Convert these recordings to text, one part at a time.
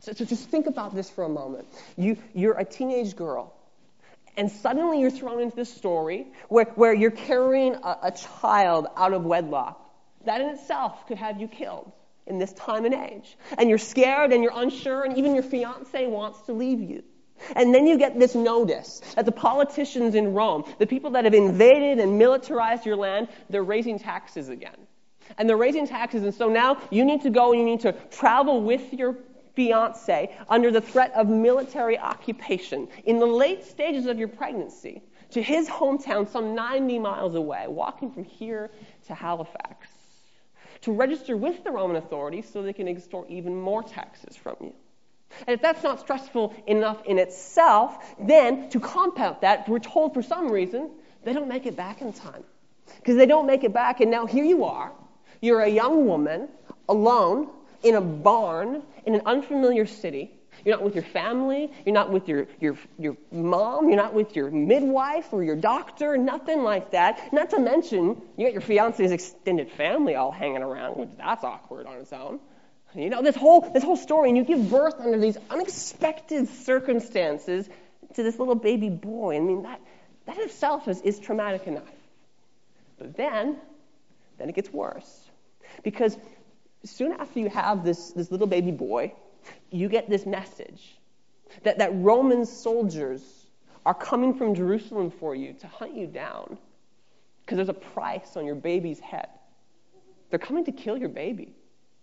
So just think about this for a moment. You're a teenage girl, and suddenly you're thrown into this story where you're carrying a child out of wedlock. That in itself could have you killed in this time and age. And you're scared and you're unsure, and even your fiancé wants to leave you. And then you get this notice that the politicians in Rome, the people that have invaded and militarized your land, they're raising taxes again. And they're raising taxes, and so now you need to go and you need to travel with your fiancé under the threat of military occupation in the late stages of your pregnancy to his hometown some 90 miles away, walking from here to Halifax, to register with the Roman authorities so they can extort even more taxes from you. And if that's not stressful enough in itself, then to compound that, we're told for some reason they don't make it back in time. Because they don't make it back, and now here you are. You're a young woman, alone, in a barn, in an unfamiliar city. You're not with your family. You're not with your mom. You're not with your midwife or your doctor. Nothing like that. Not to mention, you got your fiance's extended family all hanging around, which that's awkward on its own. You know, this whole story, and you give birth under these unexpected circumstances to this little baby boy. I mean, that itself is traumatic enough. But then it gets worse. Because soon after you have this little baby boy, you get this message that Roman soldiers are coming from Jerusalem for you to hunt you down because there's a price on your baby's head. They're coming to kill your baby.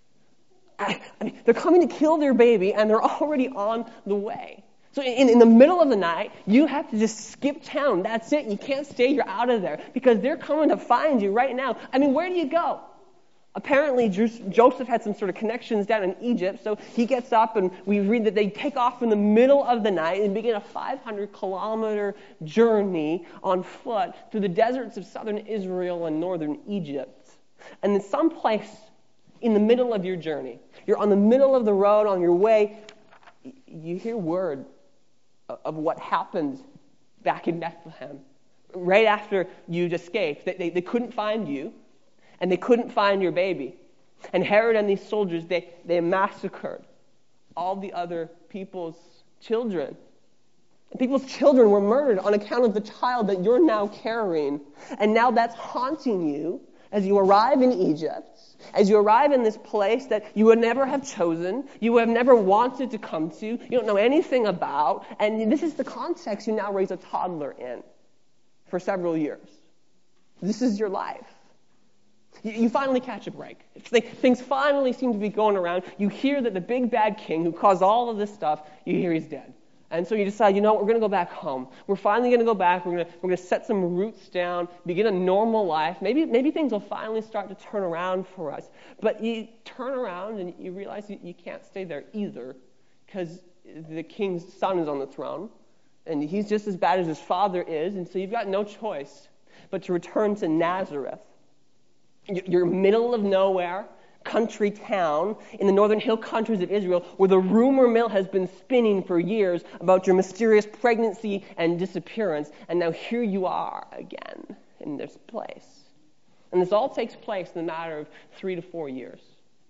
I mean, they're coming to kill their baby, and they're already on the way. So in the middle of the night, you have to just skip town. That's it. You can't stay. You're out of there because they're coming to find you right now. I mean, where do you go? Apparently, Joseph had some sort of connections down in Egypt, so he gets up, and we read that they take off in the middle of the night and begin a 500-kilometer journey on foot through the deserts of southern Israel and northern Egypt. And in some place in the middle of your journey, you're on the middle of the road on your way, you hear word of what happened back in Bethlehem right after you'd escaped. They couldn't find you, and they couldn't find your baby. And Herod and these soldiers, they massacred all the other people's children. And people's children were murdered on account of the child that you're now carrying. And now that's haunting you as you arrive in Egypt, as you arrive in this place that you would never have chosen, you would have never wanted to come to, you don't know anything about, and this is the context you now raise a toddler in for several years. This is your life. You finally catch a break. Things finally seem to be going around. You hear that the big bad king who caused all of this stuff, you hear he's dead. And so you decide, you know what, we're going to go back home. We're finally going to go back. We're going to set some roots down, begin a normal life. Maybe things will finally start to turn around for us. But you turn around and you realize you can't stay there either because the king's son is on the throne. And he's just as bad as his father is. And so you've got no choice but to return to Nazareth. You're middle of nowhere, country town in the northern hill countries of Israel where the rumor mill has been spinning for years about your mysterious pregnancy and disappearance. And now here you are again in this place. And this all takes place in a matter of 3 to 4 years.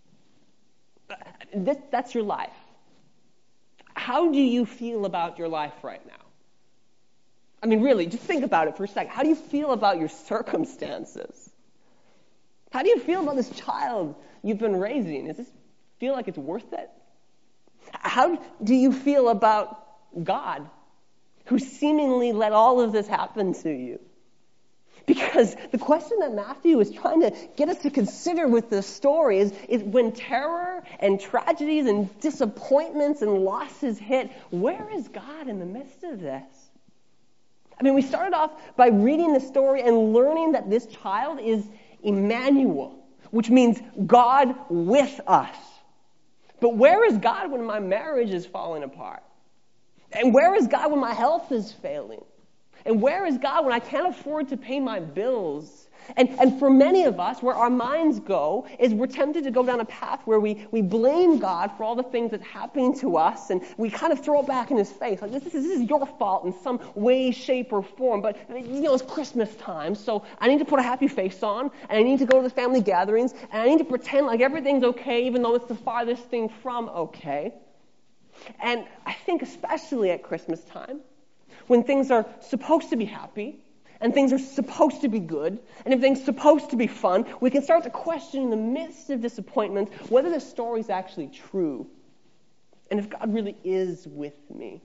That's your life. How do you feel about your life right now? I mean, really, just think about it for a second. How do you feel about your circumstances? How do you feel about this child you've been raising? Does this feel like it's worth it? How do you feel about God, who seemingly let all of this happen to you? Because the question that Matthew is trying to get us to consider with this story is when terror and tragedies and disappointments and losses hit, where is God in the midst of this? I mean, we started off by reading the story and learning that this child is Emmanuel, which means God with us. But where is God when my marriage is falling apart? And where is God when my health is failing? And where is God when I can't afford to pay my bills? And for many of us, where our minds go is we're tempted to go down a path where we blame God for all the things that's happening to us, and we kind of throw it back in his face. Like, this is your fault in some way, shape, or form. But, you know, it's Christmas time, so I need to put a happy face on, and I need to go to the family gatherings, and I need to pretend like everything's okay, even though it's the farthest thing from okay. And I think especially at Christmas time, when things are supposed to be happy, and things are supposed to be good, and everything's supposed to be fun, we can start to question in the midst of disappointments whether the story is actually true, and if God really is with me.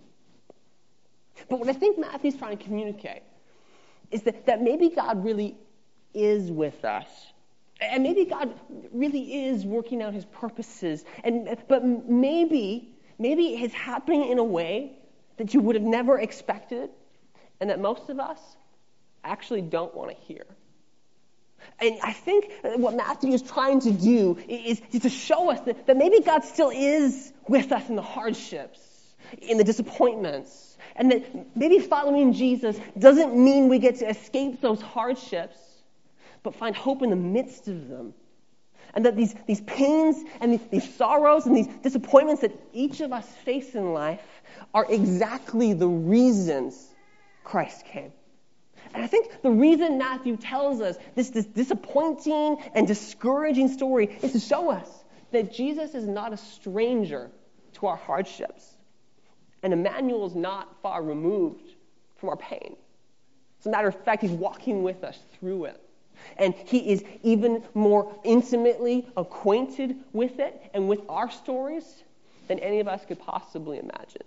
But what I think Matthew's trying to communicate is that maybe God really is with us. And maybe God really is working out his purposes. But maybe it's happening in a way that you would have never expected, and that most of us actually don't want to hear. And I think what Matthew is trying to do is to show us that maybe God still is with us in the hardships, in the disappointments, and that maybe following Jesus doesn't mean we get to escape those hardships, but find hope in the midst of them. And that these pains and these sorrows and these disappointments that each of us face in life are exactly the reasons Christ came. And I think the reason Matthew tells us this disappointing and discouraging story is to show us that Jesus is not a stranger to our hardships. And Emmanuel is not far removed from our pain. As a matter of fact, he's walking with us through it. And he is even more intimately acquainted with it and with our stories than any of us could possibly imagine.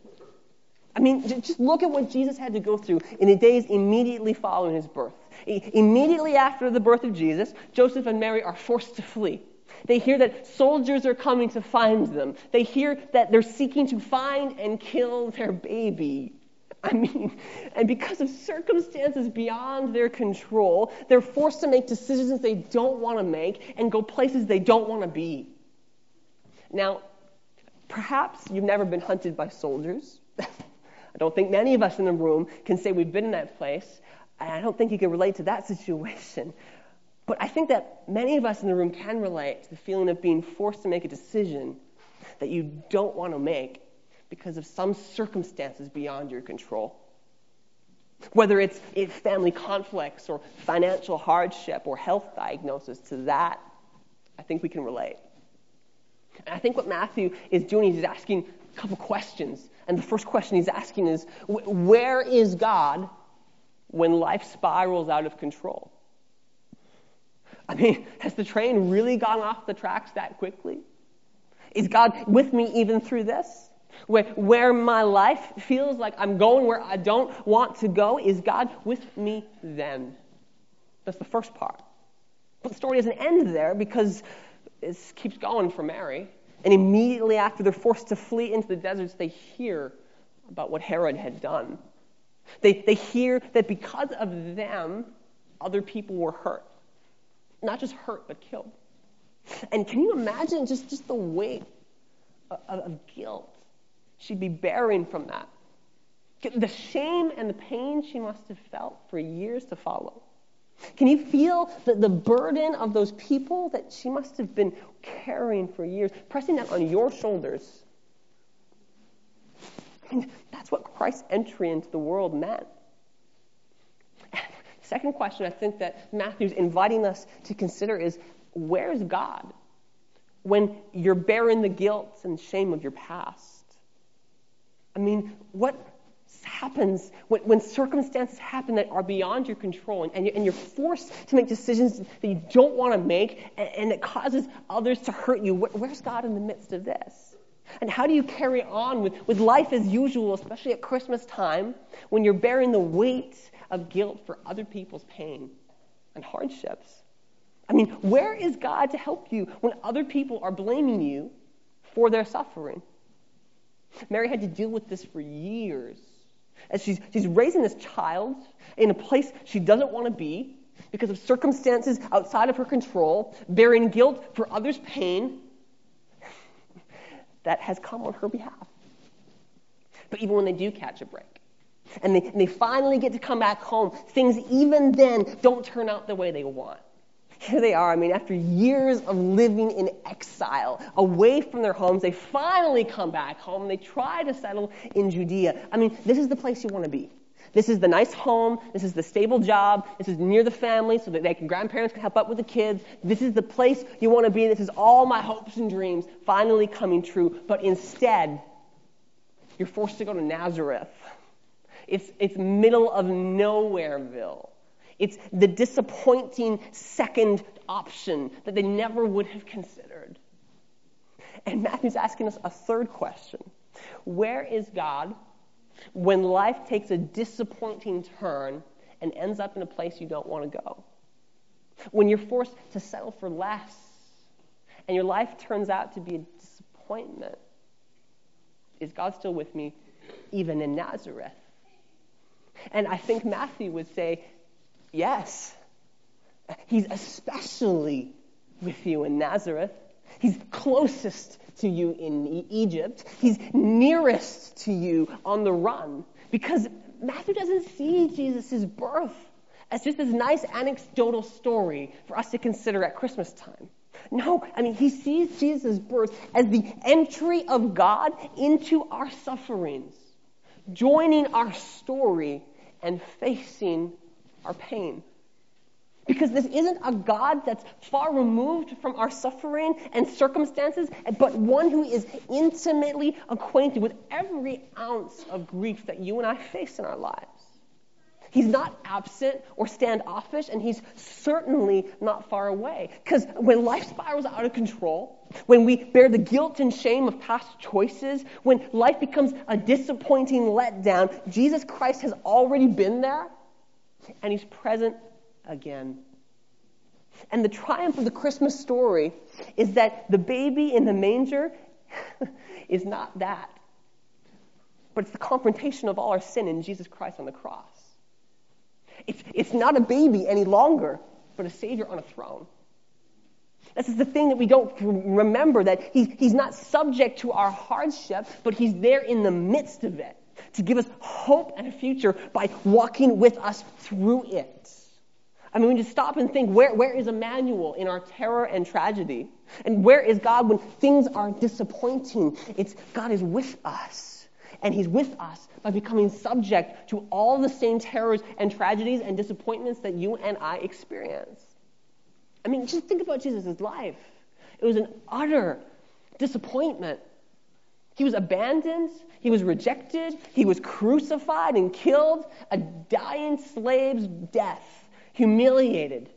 I mean, just look at what Jesus had to go through in the days immediately following his birth. Immediately after the birth of Jesus, Joseph and Mary are forced to flee. They hear that soldiers are coming to find them. They hear that they're seeking to find and kill their baby. I mean, and because of circumstances beyond their control, they're forced to make decisions they don't want to make and go places they don't want to be. Now, perhaps you've never been hunted by soldiers. I don't think many of us in the room can say we've been in that place. And I don't think you can relate to that situation. But I think that many of us in the room can relate to the feeling of being forced to make a decision that you don't want to make because of some circumstances beyond your control. Whether it's family conflicts or financial hardship or health diagnosis, to that, I think we can relate. And I think what Matthew is doing is he's asking a couple questions. And the first question he's asking is, where is God when life spirals out of control? I mean, has the train really gone off the tracks that quickly? Is God with me even through this? Where my life feels like I'm going where I don't want to go, is God with me then? That's the first part. But the story doesn't end there, because it keeps going for Mary. And immediately after they're forced to flee into the deserts, they hear about what Herod had done. They hear that because of them, other people were hurt. Not just hurt, but killed. And can you imagine just the weight of guilt she'd be bearing from that? The shame and the pain she must have felt for years to follow. Can you feel the burden of those people that she must have been carrying for years, pressing down on your shoulders? I mean, that's what Christ's entry into the world meant. Second question I think that Matthew's inviting us to consider is, where's God when you're bearing the guilt and shame of your past? I mean, what happens when circumstances happen that are beyond your control, and you're forced to make decisions that you don't want to make, and it causes others to hurt you? Where's God in the midst of this? And how do you carry on with life as usual, especially at Christmas time, when you're bearing the weight of guilt for other people's pain and hardships? I mean, where is God to help you when other people are blaming you for their suffering? Mary had to deal with this for years, as she's raising this child in a place she doesn't want to be because of circumstances outside of her control, bearing guilt for others' pain that has come on her behalf. But even when they do catch a break, and they finally get to come back home, things even then don't turn out the way they want. Here they are, I mean, after years of living in exile, away from their homes, they finally come back home. They try to settle in Judea. I mean, this is the place you want to be. This is the nice home. This is the stable job. This is near the family so that grandparents can help out with the kids. This is the place you want to be. This is all my hopes and dreams finally coming true. But instead, You're forced to go to Nazareth. It's middle of nowhereville. It's the disappointing second option that they never would have considered. And Matthew's asking us a third question. Where is God when life takes a disappointing turn and ends up in a place you don't want to go? When you're forced to settle for less and your life turns out to be a disappointment, is God still with me even in Nazareth? And I think Matthew would say, yes. He's especially with you in Nazareth. He's closest to you in Egypt. He's nearest to you on the run. Because Matthew doesn't see Jesus' birth as just this nice anecdotal story for us to consider at Christmas time. No, he sees Jesus' birth as the entry of God into our sufferings, joining our story and facing our pain. Because this isn't a God that's far removed from our suffering and circumstances, but one who is intimately acquainted with every ounce of grief that you and I face in our lives. He's not absent or standoffish, and he's certainly not far away. Because when life spirals out of control, when we bear the guilt and shame of past choices, when life becomes a disappointing letdown, Jesus Christ has already been there, and he's present again. And the triumph of the Christmas story is that the baby in the manger is not that, but it's the confrontation of all our sin in Jesus Christ on the cross. It's not a baby any longer, but a Savior on a throne. This is the thing that we don't remember, that he's not subject to our hardship, but he's there in the midst of it to give us hope and a future by walking with us through it. We just stop and think, where is Emmanuel in our terror and tragedy? And where is God when things are disappointing? It's God is with us. And he's with us by becoming subject to all the same terrors and tragedies and disappointments that you and I experience. Just think about Jesus' life. It was an utter disappointment. He was abandoned. He was rejected. He was crucified and killed. A dying slave's death. Humiliated.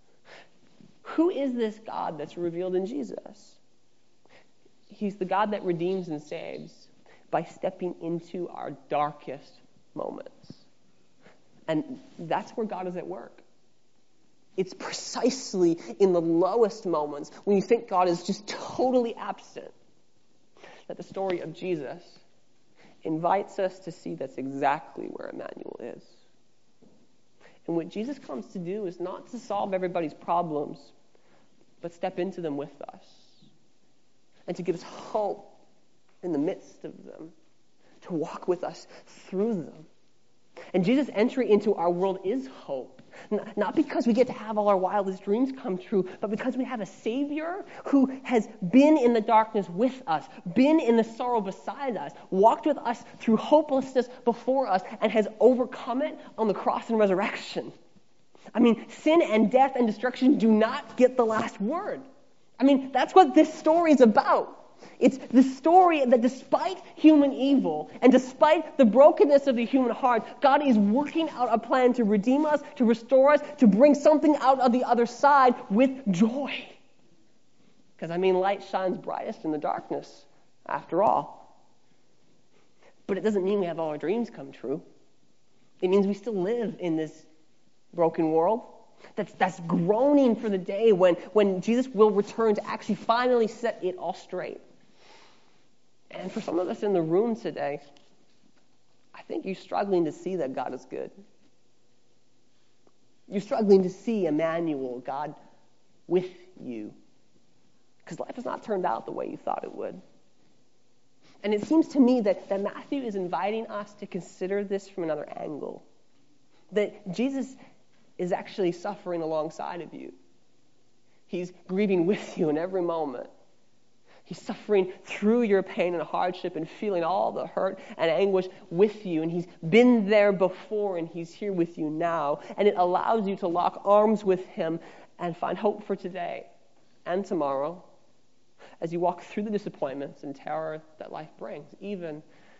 Who is this God that's revealed in Jesus? He's the God that redeems and saves by stepping into our darkest moments. And that's where God is at work. It's precisely in the lowest moments, when you think God is just totally absent, that the story of Jesus invites us to see that's exactly where Emmanuel is. And what Jesus comes to do is not to solve everybody's problems, but step into them with us. And to give us hope in the midst of them, to walk with us through them. And Jesus' entry into our world is hope. Not because we get to have all our wildest dreams come true, but because we have a Savior who has been in the darkness with us, been in the sorrow beside us, walked with us through hopelessness before us, and has overcome it on the cross and resurrection. Sin and death and destruction do not get the last word. That's what this story is about. It's the story that despite human evil and despite the brokenness of the human heart, God is working out a plan to redeem us, to restore us, to bring something out of the other side with joy. Because, light shines brightest in the darkness, after all. But it doesn't mean we have all our dreams come true. It means we still live in this broken world that's groaning for the day when Jesus will return to actually finally set it all straight. And for some of us in the room today, I think you're struggling to see that God is good. You're struggling to see Emmanuel, God with you. Because life has not turned out the way you thought it would. And it seems to me that Matthew is inviting us to consider this from another angle. That Jesus is actually suffering alongside of you. He's grieving with you in every moment. He's suffering through your pain and hardship and feeling all the hurt and anguish with you. And he's been there before and he's here with you now. And it allows you to lock arms with him and find hope for today and tomorrow as you walk through the disappointments and terror that life brings, even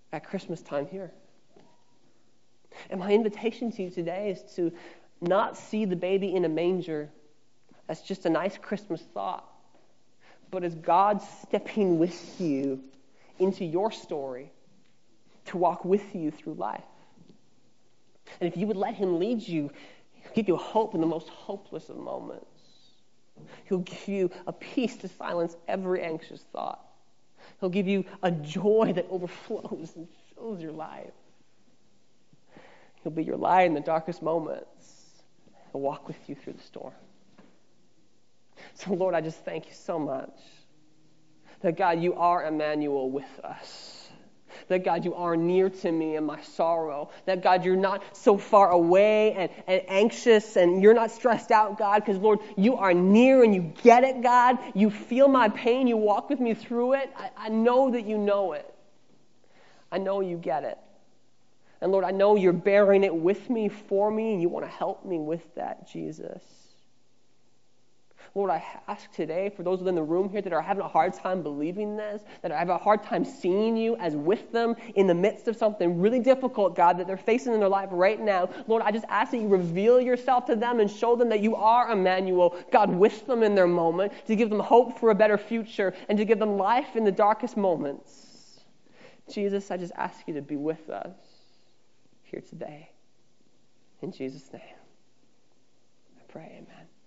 at Christmas time here. And my invitation to you today is to not see the baby in a manger as just a nice Christmas thought, but as God stepping with you into your story to walk with you through life. And if you would let him lead you, he'll give you hope in the most hopeless of moments. He'll give you a peace to silence every anxious thought. He'll give you a joy that overflows and fills your life. He'll be your light in the darkest moments. He'll walk with you through the storm. So, Lord, I just thank you so much that, God, you are Emmanuel with us. That, God, you are near to me in my sorrow. That, God, you're not so far away and anxious and you're not stressed out, God, because, Lord, you are near and you get it, God. You feel my pain. You walk with me through it. I know that you know it. I know you get it. And, Lord, I know you're bearing it with me, for me, and you want to help me with that, Jesus. Lord, I ask today for those within the room here that are having a hard time believing this, that are having a hard time seeing you as with them in the midst of something really difficult, God, that they're facing in their life right now. Lord, I just ask that you reveal yourself to them and show them that you are Emmanuel, God, with them in their moment, to give them hope for a better future and to give them life in the darkest moments. Jesus, I just ask you to be with us here today. In Jesus' name, I pray, amen.